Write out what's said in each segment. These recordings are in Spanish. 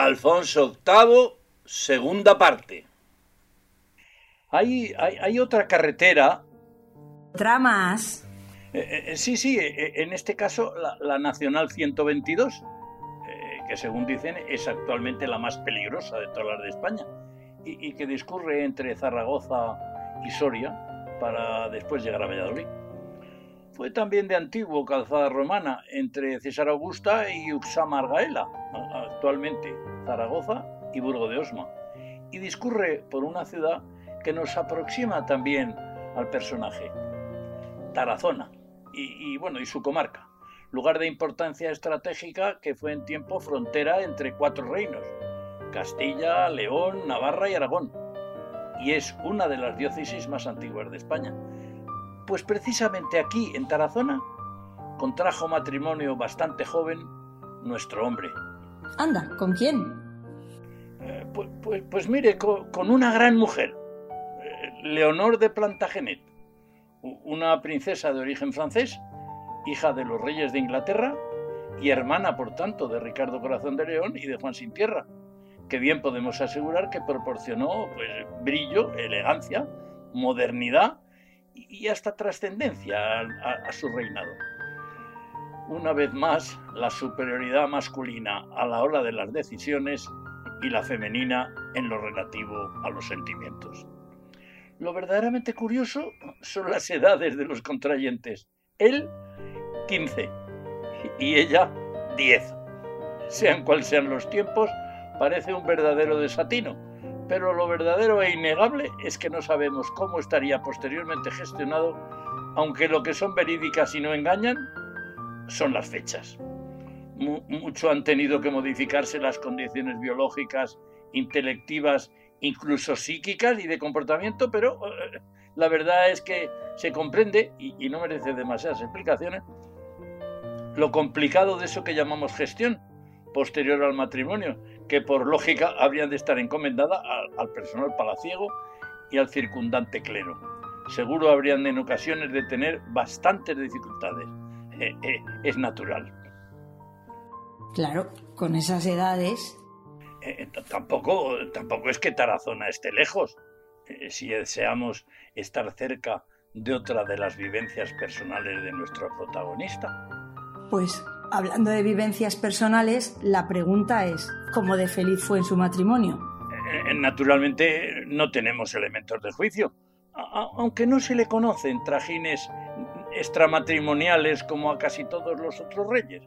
Alfonso VIII, segunda parte. Hay otra carretera. ¿Otra más? Sí, en este caso la Nacional 122, que según dicen es actualmente la más peligrosa de todas las de España, y que discurre entre Zaragoza y Soria para después llegar a Valladolid. Fue también de antiguo calzada romana entre César Augusta y Uxama Argaela, actualmente Zaragoza y Burgo de Osma, y discurre por una ciudad que nos aproxima también al personaje, Tarazona, y su comarca, lugar de importancia estratégica que fue en tiempo frontera entre 4 reinos, Castilla, León, Navarra y Aragón, y es una de las diócesis más antiguas de España. Pues precisamente aquí, en Tarazona, contrajo matrimonio bastante joven nuestro hombre. Anda, ¿con quién? Pues mire, con una gran mujer, Leonor de Plantagenet, una princesa de origen francés, hija de los reyes de Inglaterra y hermana, por tanto, de Ricardo Corazón de León y de Juan Sin Tierra, que bien podemos asegurar que proporcionó brillo, elegancia, modernidad y hasta trascendencia a su reinado. Una vez más, la superioridad masculina a la hora de las decisiones y la femenina en lo relativo a los sentimientos. Lo verdaderamente curioso son las edades de los contrayentes. Él, 15, y ella, 10. Sean cuales sean los tiempos, parece un verdadero desatino, pero lo verdadero e innegable es que no sabemos cómo estaría posteriormente gestionado, aunque lo que son verídicas y no engañan son las fechas. Mucho han tenido que modificarse las condiciones biológicas, intelectivas, incluso psíquicas y de comportamiento, pero la verdad es que se comprende, y no merece demasiadas explicaciones, lo complicado de eso que llamamos gestión posterior al matrimonio, que por lógica habrían de estar encomendada al personal palaciego y al circundante clero. Seguro habrían en ocasiones de tener bastantes dificultades. Es natural. Claro, con esas edades. Tampoco es que Tarazona esté lejos. Si deseamos estar cerca de otra de las vivencias personales de nuestro protagonista. Pues, hablando de vivencias personales, la pregunta es, ¿cómo de feliz fue en su matrimonio? Naturalmente no tenemos elementos de juicio, aunque no se le conocen trajines extramatrimoniales como a casi todos los otros reyes.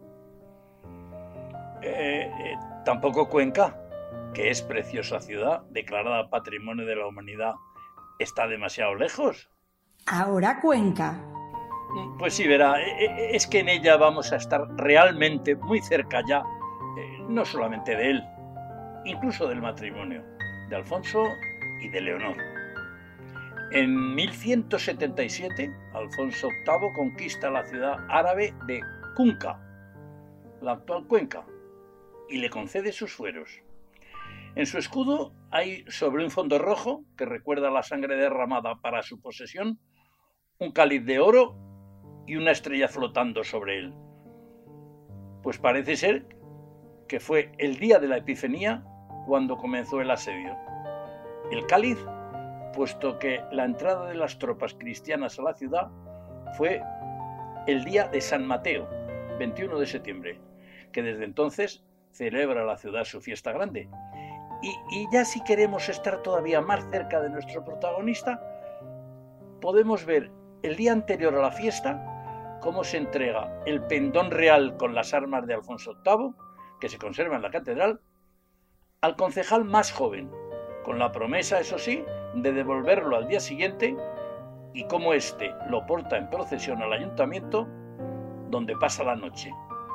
Tampoco Cuenca, que es preciosa ciudad, declarada Patrimonio de la Humanidad, está demasiado lejos. ¿Ahora Cuenca? Pues sí, verá, es que en ella vamos a estar realmente muy cerca ya, no solamente de él, incluso del matrimonio de Alfonso y de Leonor. En 1177, Alfonso VIII conquista la ciudad árabe de Cunca, la actual Cuenca, y le concede sus fueros. En su escudo hay, sobre un fondo rojo, que recuerda la sangre derramada para su posesión, un cáliz de oro y una estrella flotando sobre él. Pues parece ser que fue el día de la Epifanía cuando comenzó el asedio. El cáliz, puesto que la entrada de las tropas cristianas a la ciudad fue el día de San Mateo, 21 de septiembre, que desde entonces celebra la ciudad su fiesta grande. Y ya si queremos estar todavía más cerca de nuestro protagonista, podemos ver el día anterior a la fiesta cómo se entrega el pendón real con las armas de Alfonso VIII, que se conserva en la catedral, al concejal más joven, con la promesa, eso sí, de devolverlo al día siguiente, y cómo éste lo porta en procesión al ayuntamiento, donde pasa la noche.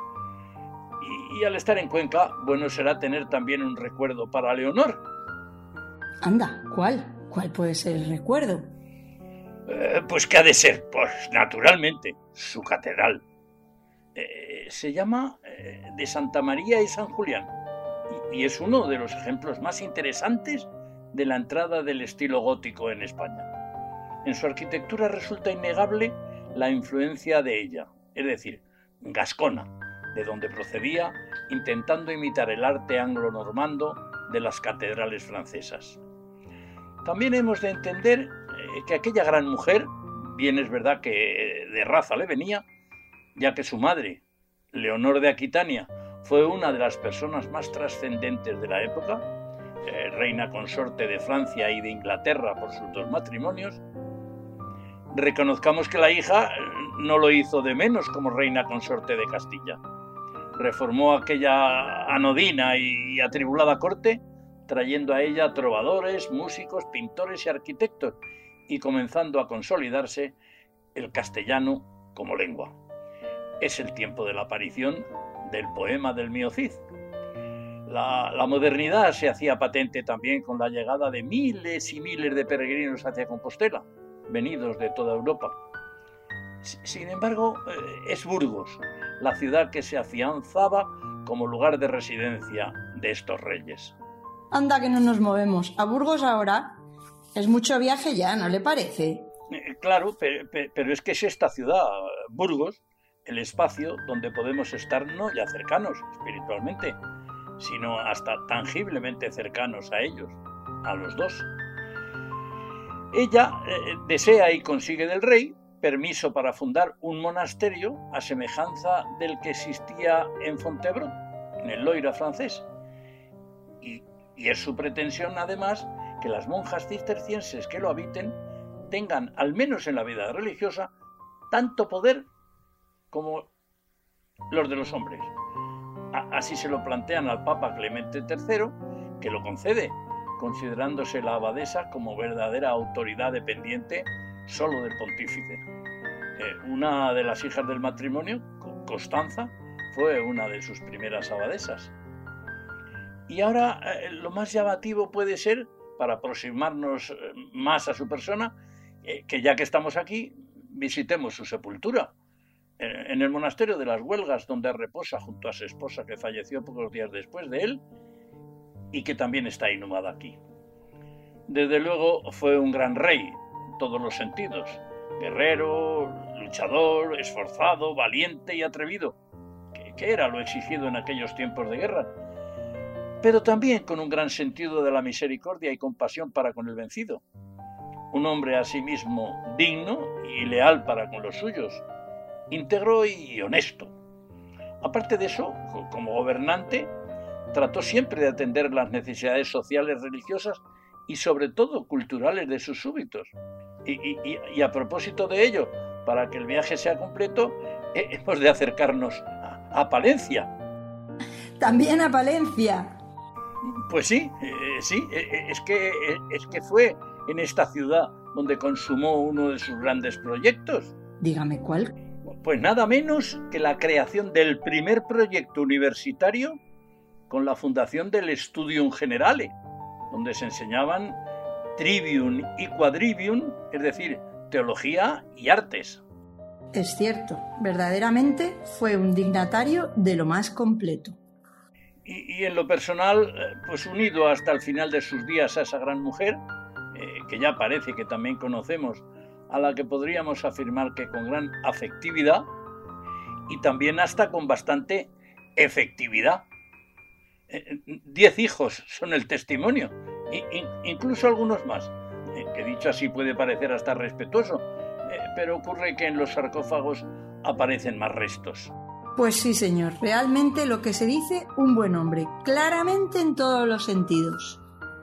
Y al estar en Cuenca, bueno será tener también un recuerdo para Leonor. Anda, ¿cuál? ¿Cuál puede ser el recuerdo? Pues ¿qué ha de ser? Pues naturalmente, su catedral. Se llama de Santa María y San Julián, y es uno de los ejemplos más interesantes de la entrada del estilo gótico en España. En su arquitectura resulta innegable la influencia de ella, es decir, gascona, de donde procedía, intentando imitar el arte anglo-normando de las catedrales francesas. También hemos de entender que aquella gran mujer, bien es verdad que de raza le venía, ya que su madre, Leonor de Aquitania, fue una de las personas más trascendentes de la época, reina consorte de Francia y de Inglaterra por sus 2 matrimonios, reconozcamos que la hija no lo hizo de menos como reina consorte de Castilla. Reformó aquella anodina y atribulada corte, trayendo a ella trovadores, músicos, pintores y arquitectos, y comenzando a consolidarse el castellano como lengua. Es el tiempo de la aparición del poema del mío Cid. La modernidad se hacía patente también con la llegada de miles y miles de peregrinos hacia Compostela, venidos de toda Europa. Sin embargo, es Burgos, la ciudad que se afianzaba como lugar de residencia de estos reyes. Anda que no nos movemos. A Burgos ahora es mucho viaje ya, ¿no le parece? Claro, pero es que es esta ciudad, Burgos, el espacio donde podemos estar no ya cercanos espiritualmente, sino hasta tangiblemente cercanos a ellos, a los dos. Ella desea y consigue del rey permiso para fundar un monasterio a semejanza del que existía en Fontevraud, en el Loira francés. Y es su pretensión, además, que las monjas cistercienses que lo habiten tengan, al menos en la vida religiosa, tanto poder como los de los hombres. Así se lo plantean al Papa Clemente III, que lo concede, considerándose la abadesa como verdadera autoridad dependiente solo del pontífice. Una de las hijas del matrimonio, Constanza, fue una de sus primeras abadesas. Y ahora lo más llamativo puede ser, para aproximarnos más a su persona, que ya que estamos aquí, visitemos su sepultura, en el monasterio de las Huelgas, donde reposa junto a su esposa, que falleció pocos días después de él, y que también está inhumada aquí. Desde luego fue un gran rey, en todos los sentidos, guerrero, luchador, esforzado, valiente y atrevido, que era lo exigido en aquellos tiempos de guerra, pero también con un gran sentido de la misericordia y compasión para con el vencido. Un hombre asimismo digno y leal para con los suyos, íntegro y honesto. Aparte de eso, como gobernante, trató siempre de atender las necesidades sociales, religiosas y sobre todo culturales de sus súbditos. Y a propósito de ello, para que el viaje sea completo, hemos de acercarnos a Palencia. ¿También a Palencia? Pues sí, es que fue en esta ciudad donde consumó uno de sus grandes proyectos. Dígame, ¿cuál? Pues nada menos que la creación del primer proyecto universitario con la fundación del Studium Generale, donde se enseñaban Trivium y Quadrivium, es decir, teología y artes. Es cierto, verdaderamente fue un dignatario de lo más completo. Y en lo personal, pues unido hasta el final de sus días a esa gran mujer, que ya parece que también conocemos, a la que podríamos afirmar que con gran afectividad y también hasta con bastante efectividad. 10 hijos son el testimonio, incluso algunos más, que dicho así puede parecer hasta respetuoso, pero ocurre que en los sarcófagos aparecen más restos. Pues sí, señor, realmente lo que se dice, un buen hombre, claramente en todos los sentidos.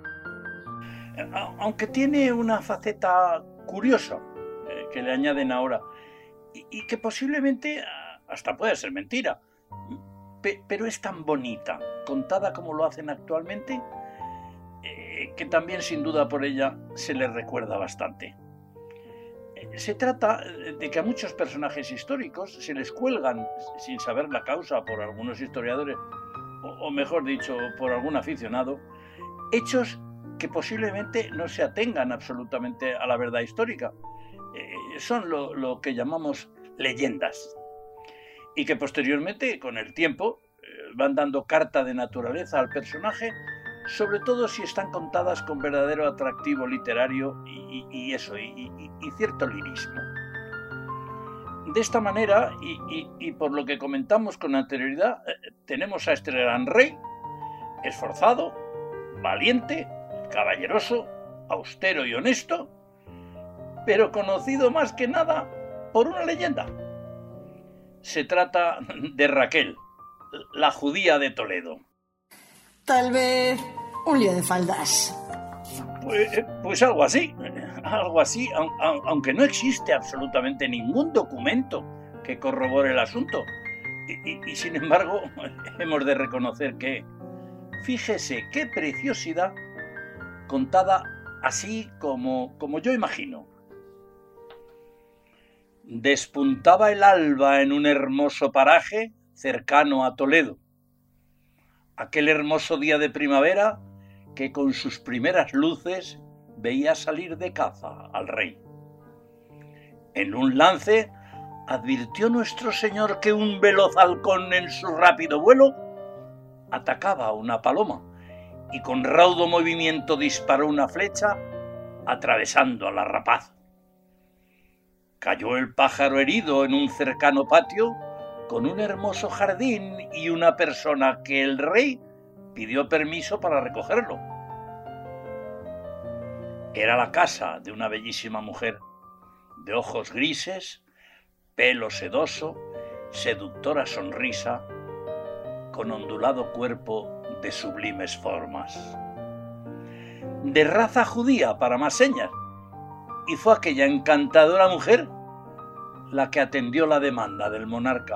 Aunque tiene una faceta curiosa, que le añaden ahora, y que posiblemente hasta puede ser mentira, pero es tan bonita, contada como lo hacen actualmente, que también sin duda por ella se le recuerda bastante. Se trata de que a muchos personajes históricos se les cuelgan, sin saber la causa por algunos historiadores, o mejor dicho, por algún aficionado, hechos que posiblemente no se atengan absolutamente a la verdad histórica. Son lo que llamamos leyendas, y que posteriormente, con el tiempo, van dando carta de naturaleza al personaje, sobre todo si están contadas con verdadero atractivo literario y cierto lirismo. De esta manera, y por lo que comentamos con anterioridad, tenemos a este gran rey, esforzado, valiente, caballeroso, austero y honesto, pero conocido más que nada por una leyenda. Se trata de Raquel, la judía de Toledo. Tal vez un lío de faldas. Pues algo así, aunque no existe absolutamente ningún documento que corrobore el asunto. Y sin embargo, hemos de reconocer que, fíjese qué preciosidad contada así como yo imagino. Despuntaba el alba en un hermoso paraje cercano a Toledo. Aquel hermoso día de primavera que con sus primeras luces veía salir de caza al rey. En un lance advirtió nuestro señor que un veloz halcón en su rápido vuelo atacaba a una paloma y con raudo movimiento disparó una flecha atravesando a la rapaz. Cayó el pájaro herido en un cercano patio con un hermoso jardín y una persona que el rey pidió permiso para recogerlo. Era la casa de una bellísima mujer, de ojos grises, pelo sedoso, seductora sonrisa, con ondulado cuerpo de sublimes formas. De raza judía, para más señas, y fue aquella encantadora mujer la que atendió la demanda del monarca.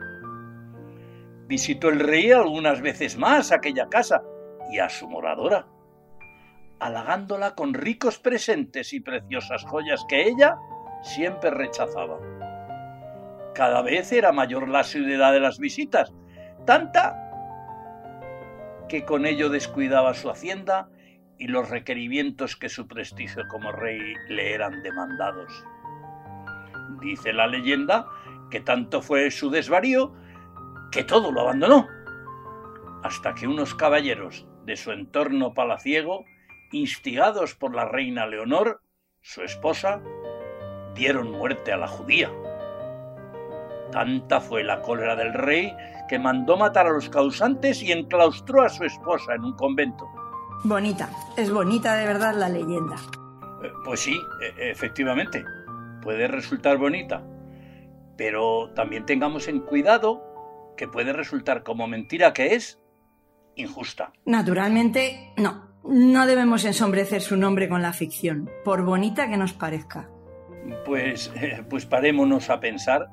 Visitó el rey algunas veces más aquella casa y a su moradora, halagándola con ricos presentes y preciosas joyas que ella siempre rechazaba. Cada vez era mayor la asiduidad de las visitas, tanta que con ello descuidaba su hacienda y los requerimientos que su prestigio como rey le eran demandados. Dice la leyenda que tanto fue su desvarío que todo lo abandonó, hasta que unos caballeros de su entorno palaciego, instigados por la reina Leonor, su esposa, dieron muerte a la judía. Tanta fue la cólera del rey que mandó matar a los causantes y enclaustró a su esposa en un convento. Bonita, es bonita de verdad la leyenda. Pues sí, efectivamente, puede resultar bonita, pero también tengamos en cuidado que puede resultar, como mentira que es, injusta. Naturalmente, no debemos ensombrecer su nombre con la ficción, por bonita que nos parezca. Pues parémonos a pensar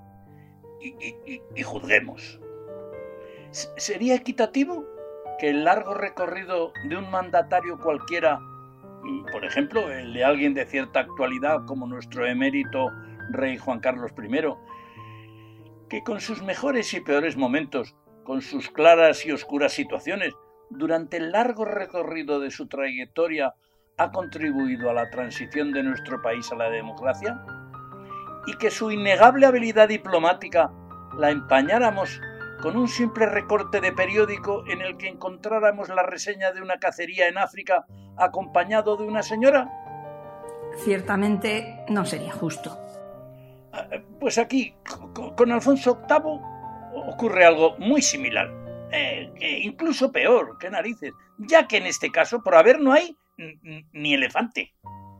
y juzguemos. ¿Sería equitativo que el largo recorrido de un mandatario cualquiera, por ejemplo, el de alguien de cierta actualidad como nuestro emérito rey Juan Carlos I, que con sus mejores y peores momentos, con sus claras y oscuras situaciones, durante el largo recorrido de su trayectoria ha contribuido a la transición de nuestro país a la democracia? Y que su innegable habilidad diplomática la empañáramos con un simple recorte de periódico en el que encontráramos la reseña de una cacería en África acompañado de una señora? Ciertamente no sería justo. Pues aquí, con Alfonso VIII, ocurre algo muy similar, incluso peor, qué narices, ya que en este caso por haber no hay ni elefante.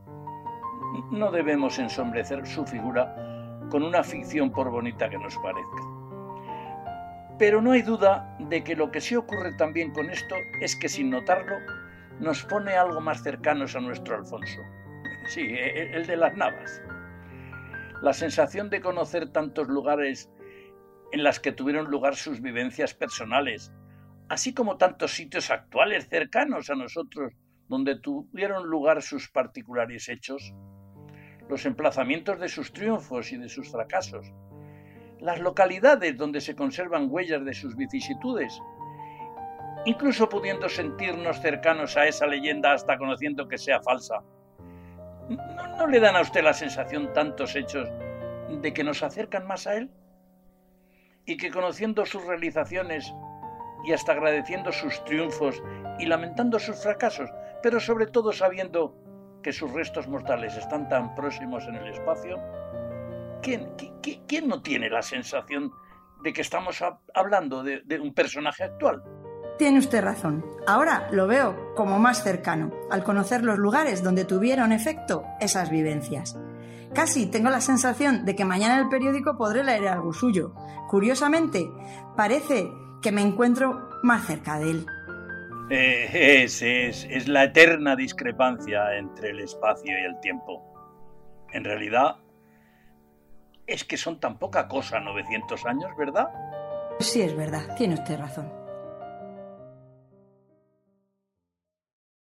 No debemos ensombrecer su figura con una ficción por bonita que nos parezca. Pero no hay duda de que lo que sí ocurre también con esto es que sin notarlo nos pone algo más cercanos a nuestro Alfonso. Sí, el de las Navas. La sensación de conocer tantos lugares en las que tuvieron lugar sus vivencias personales, así como tantos sitios actuales cercanos a nosotros donde tuvieron lugar sus particulares hechos, los emplazamientos de sus triunfos y de sus fracasos, las localidades donde se conservan huellas de sus vicisitudes, incluso pudiendo sentirnos cercanos a esa leyenda hasta conociendo que sea falsa. ¿No le dan a usted la sensación tantos hechos de que nos acercan más a él? Y que conociendo sus realizaciones y hasta agradeciendo sus triunfos y lamentando sus fracasos, pero sobre todo sabiendo que sus restos mortales están tan próximos en el espacio, ¿Quién no tiene la sensación de que estamos hablando de un personaje actual? Tiene usted razón. Ahora lo veo como más cercano, al conocer los lugares donde tuvieron efecto esas vivencias. Casi tengo la sensación de que mañana en el periódico podré leer algo suyo. Curiosamente, parece que me encuentro más cerca de él. Es la eterna discrepancia entre el espacio y el tiempo. En realidad, es que son tan poca cosa 900 años, ¿verdad? Sí, es verdad, tiene usted razón.